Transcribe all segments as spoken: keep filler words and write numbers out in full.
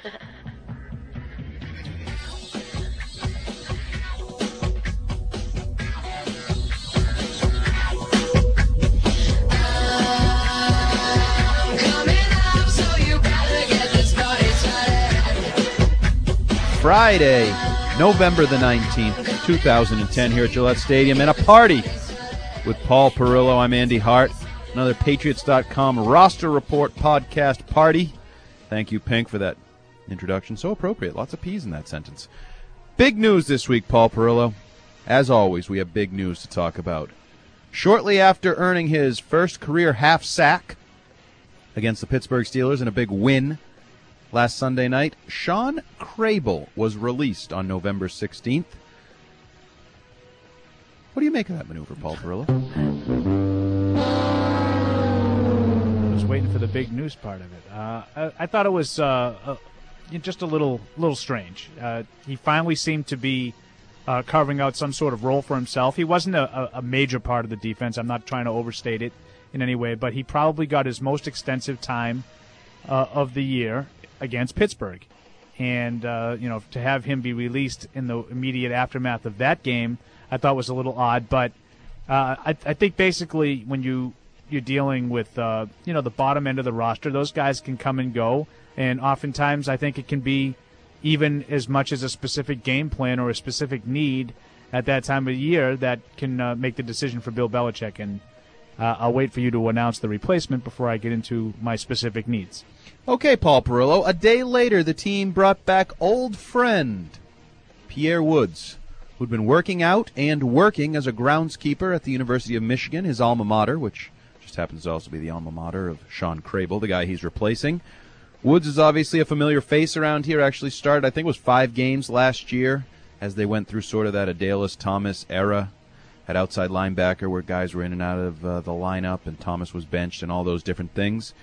Friday, November the nineteenth, two thousand ten, here at Gillette Stadium, and a party with Paul Perillo. I'm Andy Hart. Another Patriots dot com roster report podcast party. Thank you, Pink, for that introduction. So appropriate. Lots of P's in that sentence. Big news this week, Paul Perillo. As always, we have big news to talk about. Shortly after earning his first career half sack against the Pittsburgh Steelers in a big win last Sunday night, Shawn Crable was released on November sixteenth. What do you make of that maneuver, Paul Perillo? I was waiting for the big news part of it. Uh, I, I thought it was uh, uh, just a little little strange. Uh, he finally seemed to be uh, carving out some sort of role for himself. He wasn't a, a major part of the defense. I'm not trying to overstate it in any way, but he probably got his most extensive time uh, of the year against Pittsburgh. And, uh, you know, to have him be released in the immediate aftermath of that game, I thought was a little odd. But uh, I, I think basically when you, you're dealing with, uh, you know, the bottom end of the roster, those guys can come and go. And oftentimes I think it can be even as much as a specific game plan or a specific need at that time of the year that can uh, make the decision for Bill Belichick. And uh, I'll wait for you to announce the replacement before I get into my specific needs. Okay, Paul Perillo. A day later, the team brought back old friend Pierre Woods, who'd been working out and working as a groundskeeper at the University of Michigan, his alma mater, which just happens to also be the alma mater of Shawn Crable, the guy he's replacing. Woods is obviously a familiar face around here. Actually started, I think it was five games last year as they went through sort of that Adalys Thomas era at outside linebacker where guys were in and out of uh, the lineup and Thomas was benched and all those different things.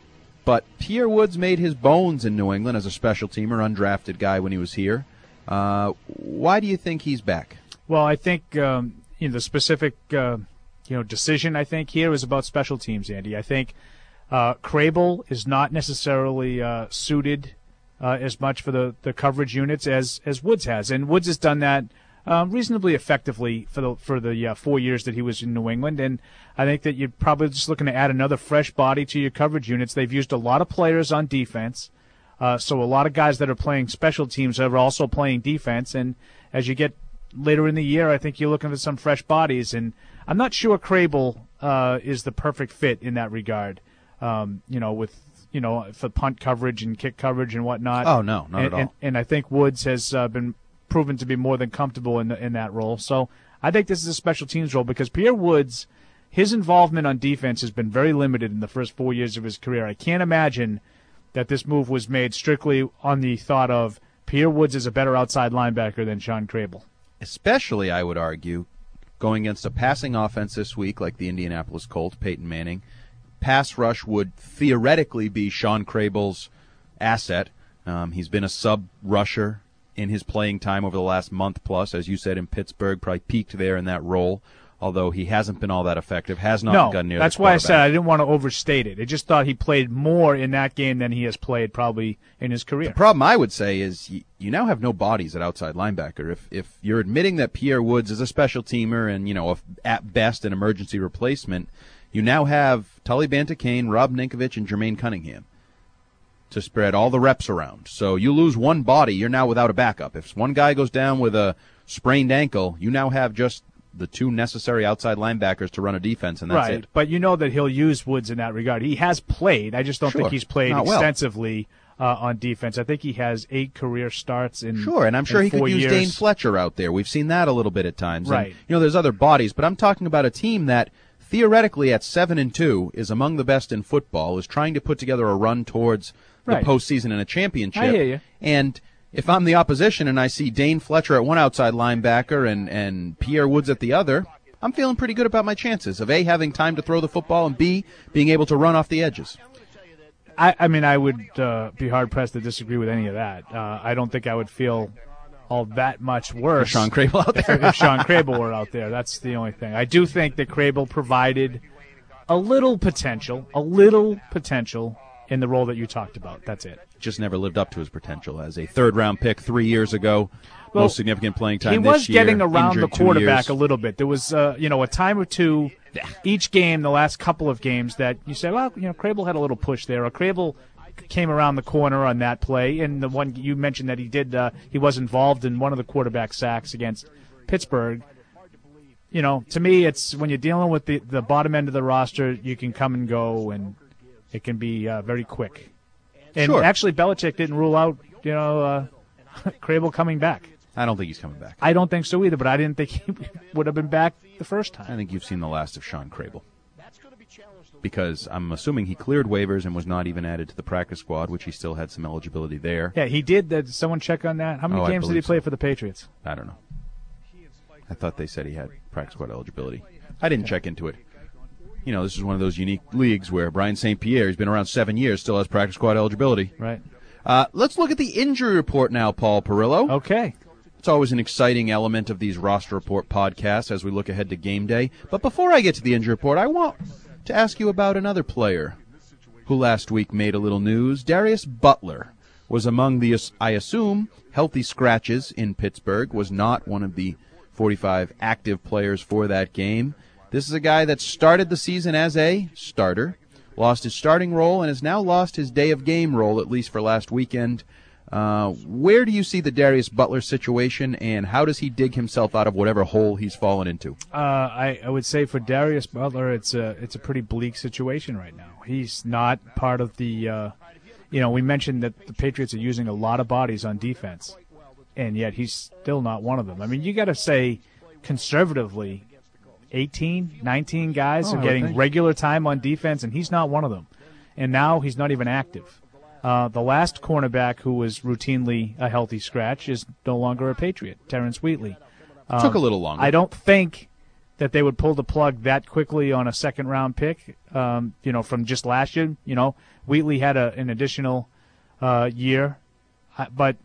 But Pierre Woods made his bones in New England as a special teamer, undrafted guy when he was here. Uh, why do you think he's back? Well, I think um, you know, the specific uh, you know decision I think here is about special teams, Andy. I think uh, Crable is not necessarily uh, suited uh, as much for the, the coverage units as as Woods has, and Woods has done that Um, reasonably effectively for the for the uh, four years that he was in New England, and I think that you're probably just looking to add another fresh body to your coverage units. They've used a lot of players on defense, uh, so a lot of guys that are playing special teams are also playing defense, and as you get later in the year, I think you're looking for some fresh bodies, and I'm not sure Crable uh, is the perfect fit in that regard, um, you know, with you know, for punt coverage and kick coverage and whatnot. Oh, no, not and, at all. And, and I think Woods has uh, been proven to be more than comfortable in the, in that role. So I think this is a special teams role because Pierre Woods, his involvement on defense has been very limited in the first four years of his career. I can't imagine that this move was made strictly on the thought of Pierre Woods is a better outside linebacker than Shawn Crable. Especially, I would argue, going against a passing offense this week like the Indianapolis Colts, Peyton Manning, pass rush would theoretically be Shawn Crable's asset. Um, he's been a sub-rusher in his playing time over the last month plus, as you said, in Pittsburgh, probably peaked there in that role, although he hasn't been all that effective, has not no, gotten near that's the why I said I didn't want to overstate it. I just thought he played more in that game than he has played probably in his career. The problem I would say is you, you now have no bodies at outside linebacker. If if you're admitting that Pierre Woods is a special teamer and, you know, a, at best an emergency replacement, you now have Tully Banta-Cain, Rob Ninkovich, and Jermaine Cunningham to spread all the reps around. So you lose one body, you're now without a backup. If one guy goes down with a sprained ankle, you now have just the two necessary outside linebackers to run a defense, and that's right. it. But you know that he'll use Woods in that regard. He has played. I just don't Sure. think he's played Not well. extensively uh, on defense. I think he has eight career starts in Sure, and I'm sure in he could four use years. Dane Fletcher out there. We've seen that a little bit at times. Right. And, you know, there's other bodies, but I'm talking about a team that theoretically at seven and two is among the best in football, is trying to put together a run towards the Right. postseason and a championship. I hear you. And if I'm the opposition and I see Dane Fletcher at one outside linebacker and, and Pierre Woods at the other, I'm feeling pretty good about my chances of A, having time to throw the football, and B, being able to run off the edges. I, I mean, I would uh, be hard-pressed to disagree with any of that. Uh, I don't think I would feel all that much worse If Shawn Crable out there. if, if Shawn Crable were out there. That's the only thing. I do think that Crable provided a little potential, a little potential in the role that you talked about. That's it. Just never lived up to his potential as a third-round pick three years ago. Well, most significant playing time he this was year. getting around the injured two quarterback years. a little bit. There was, uh, you know, a time or two each game, the last couple of games, that you say, well, you know, Crable had a little push there, or Crable came around the corner on that play. And the one you mentioned that he did, uh, he was involved in one of the quarterback sacks against Pittsburgh. You know, to me, it's when you're dealing with the, the bottom end of the roster, you can come and go, and it can be uh, very quick. And Sure. actually, Belichick didn't rule out, you know, uh, Crable coming back. I don't think he's coming back. I don't think so either, but I didn't think he would have been back the first I time. think you've seen the last of Sean Crable. Because I'm assuming he cleared waivers and was not even added to the practice squad, which he still had some eligibility there. Yeah, he did. Did someone check on that? How many Oh, I games did he believe play so. for the Patriots? I don't know. I thought they said he had practice squad eligibility. I didn't check into it. You know, this is one of those unique leagues where Brian Saint Pierre, he's been around seven years, still has practice squad eligibility. Right. Uh, let's look at the injury report now, Paul Perillo. Okay. It's always an exciting element of these roster report podcasts as we look ahead to game day. But before I get to the injury report, I want to ask you about another player who last week made a little news. Darius Butler was among the, I assume, healthy scratches in Pittsburgh, was not one of the forty-five active players for that game. This is a guy that started the season as a starter, lost his starting role, and has now lost his day of game role, at least for last weekend. Uh, where do you see the Darius Butler situation, and how does he dig himself out of whatever hole he's fallen into? Uh, I, I would say for Darius Butler, it's a it's a pretty bleak situation right now. He's not part of the. Uh, you know, we mentioned that the Patriots are using a lot of bodies on defense, and yet he's still not one of them. I mean, you got to say, conservatively, eighteen, nineteen guys Oh, are I would getting think. regular time on defense, and he's not one of them. And now he's not even active. Uh, the last cornerback who was routinely a healthy scratch is no longer a Patriot, Terrence Wheatley. Um, Took a little longer. I don't think that they would pull the plug that quickly on a second-round pick, um, you know, from just last year. You know, Wheatley had a, an additional uh, year. I, but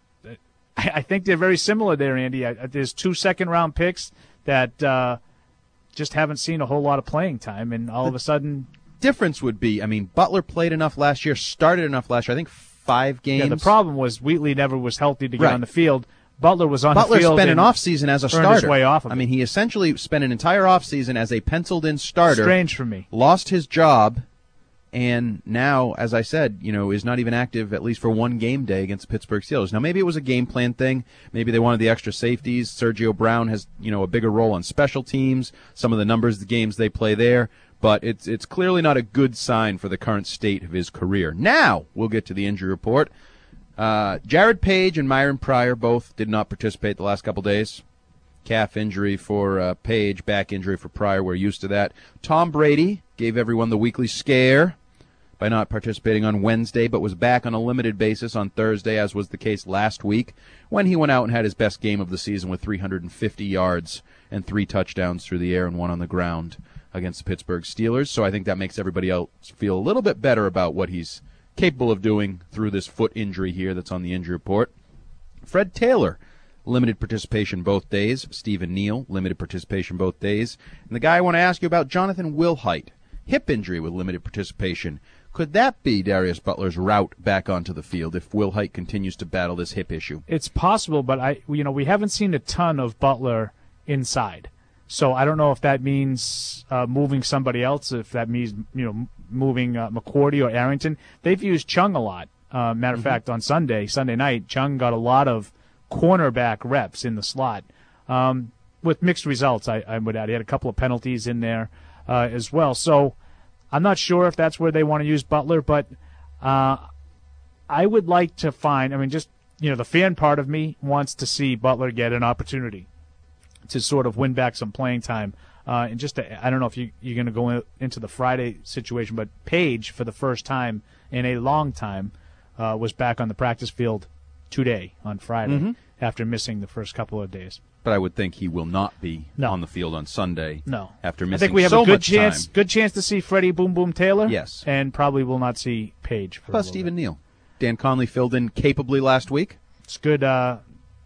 I, I think they're very similar there, Andy. I, there's two second-round picks that uh, just haven't seen a whole lot of playing time, and all of a sudden – Difference would be, I mean, Butler played enough last year, started enough last year, I think five games. Yeah, the problem was Wheatley never was healthy to get Right. on the field. Butler was on Butler the field. spent an and offseason as a earned starter. his way off of I it. mean, he essentially spent an entire offseason as a penciled-in starter. Strange for me. Lost his job, and now, as I said, you know, is not even active at least for one game day against the Pittsburgh Steelers. Now, maybe it was a game plan thing. Maybe they wanted the extra safeties. Sergio Brown has, you know, a bigger role on special teams. Some of the numbers, the games they play there. But it's it's clearly not a good sign for the current state of his career. Now, we'll get to the injury report. Uh, Jared Page and Myron Pryor both did not participate the last couple days. Calf injury for uh, Page, back injury for Pryor. We're used to that. Tom Brady gave everyone the weekly scare by not participating on Wednesday, but was back on a limited basis on Thursday, as was the case last week, when he went out and had his best game of the season with three hundred fifty yards and three touchdowns through the air and one on the ground against the Pittsburgh Steelers. So I think that makes everybody else feel a little bit better about what he's capable of doing through this foot injury here that's on the injury report. Fred Taylor, limited participation both days. Stephen Neal, limited participation both days. And the guy I want to ask you about, Jonathan Wilhite, hip injury with limited participation. Could that be Darius Butler's route back onto the field if Wilhite continues to battle this hip issue? It's possible, but I, you know, we haven't seen a ton of Butler inside. So I don't know if that means uh, moving somebody else, if that means, you know, moving uh, McCourty or Arrington. They've used Chung a lot. Uh, matter of Mm-hmm. fact, on Sunday, Sunday night, Chung got a lot of cornerback reps in the slot um, with mixed results, I, I would add. He had a couple of penalties in there uh, as well. So I'm not sure if that's where they want to use Butler, but uh, I would like to find, I mean, just, you know, the fan part of me wants to see Butler get an opportunity to sort of win back some playing time. Uh, and just, to, I don't know if you, you're going to go in, into the Friday situation, but Page, for the first time in a long time, uh, was back on the practice field today on Friday Mm-hmm. after missing the first couple of days. But I would think he will not be No. on the field on Sunday. No. After I missing think we have so a good much chance, time. good chance to see Freddie Boom Boom Taylor. Yes. And probably will not see Page. For How a about little Stephen bit. Neal? Dan Conley filled in capably last week. It's good. Uh,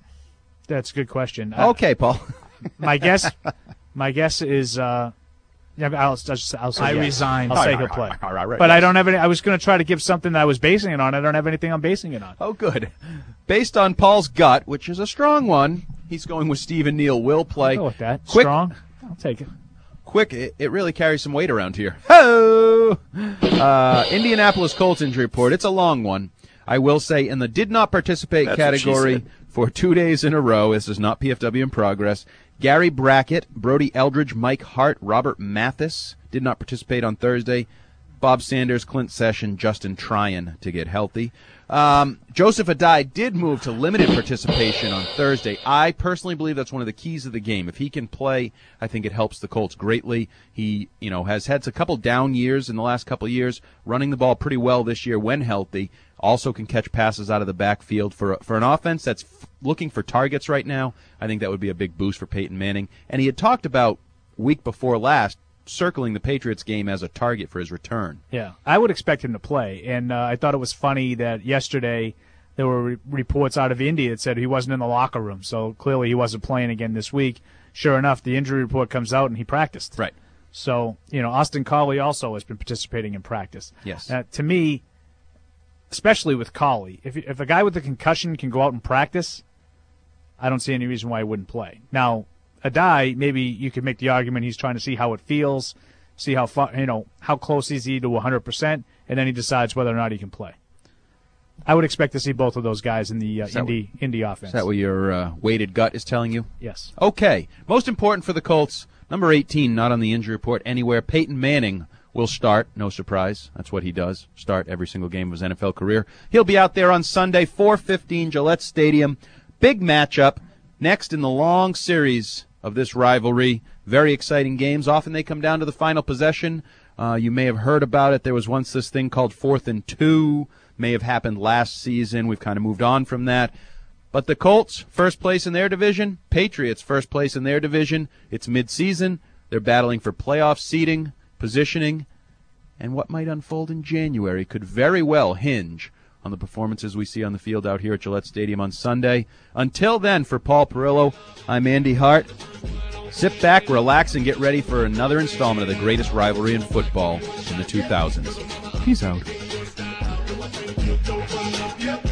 that's a good question. Uh, Okay, Paul. my guess, my guess is uh, Yeah, I'll, I'll, just, I'll say I yes. resign. I'll All say right, he'll all play. right, all right, all right, but yes. I don't have any. I was going to try to give something that I was basing it on. I don't have anything I'm basing it on. Oh, good. Based on Paul's gut, which is a strong one, he's going with Stephen Neal will play. I'll go with that. Quick, Strong. I'll take it. Quick, it, it really carries some weight around here. Ho! Uh, Indianapolis Colts injury report. It's a long one. I will say in the did not participate That's what she category said. for two days in a row. This is not P F W in progress. Gary Brackett, Brody Eldridge, Mike Hart, Robert Mathis did not participate on Thursday. Bob Sanders, Clint Session, Justin Tryon to get healthy. Um, Joseph Adai did move to limited participation on Thursday. I personally believe that's one of the keys of the game. If he can play, I think it helps the Colts greatly. He, you know, has had a couple down years in the last couple of years, running the ball pretty well this year when healthy. Also can catch passes out of the backfield for for an offense that's f- looking for targets right now. I think that would be a big boost for Peyton Manning. And he had talked about week before last circling the Patriots game as a target for his return. Yeah, I would expect him to play, and uh, I thought it was funny that yesterday there were re- reports out of Indy that said he wasn't in the locker room, so clearly he wasn't playing again this week. Sure enough, the injury report comes out, and he practiced. Right. So, you know, Austin Collie also has been participating in practice. Yes. Uh, to me, especially with Collie, if if a guy with a concussion can go out and practice, I don't see any reason why he wouldn't play. Now, Adai, maybe you could make the argument he's trying to see how it feels, see how far, you know, how close is he to one hundred percent, and then he decides whether or not he can play. I would expect to see both of those guys in the uh, Indy what, Indy offense. Is that what your uh, weighted gut is telling you? Yes. Okay. Most important for the Colts, number eighteen, not on the injury report anywhere. Peyton Manning will start. No surprise. That's what he does. Start every single game of his N F L career. He'll be out there on Sunday, four fifteen, Gillette Stadium. Big matchup. Next in the long series of this rivalry. Very exciting games. Often they come down to the final possession. Uh, you may have heard about it. There was once this thing called fourth and two. May have happened last season. We've kind of moved on from that. But the Colts, first place in their division. Patriots, first place in their division. It's midseason. They're battling for playoff seeding, positioning, and what might unfold in January could very well hinge on the performances we see on the field out here at Gillette Stadium on Sunday. Until then, for Paul Perillo, I'm Andy Hart. Sit back, relax, and get ready for another installment of the greatest rivalry in football in the two thousands. Peace out.